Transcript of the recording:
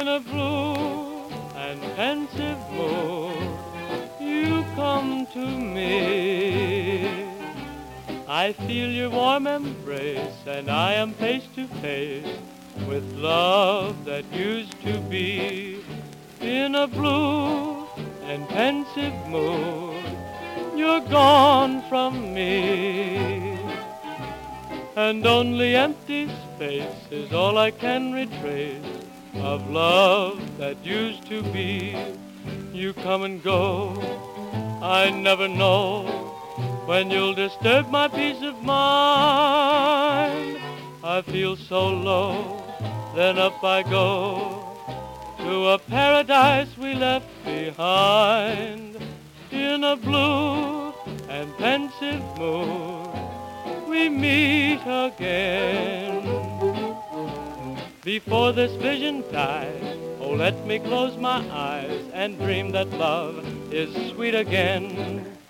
In a blue and pensive mood, you come to me. I feel your warm embrace, and I am face to face with love that used to be. In a blue and pensive mood, you're gone from me. And only empty space is all I can retrace of love that used to be. You come and go, I never know when you'll disturb my peace of mind. I feel so low, then up I go to a paradise we left behind. In a blue and pensive mood, we meet again. Before this vision dies, oh, let me close my eyes and dream that love is sweet again.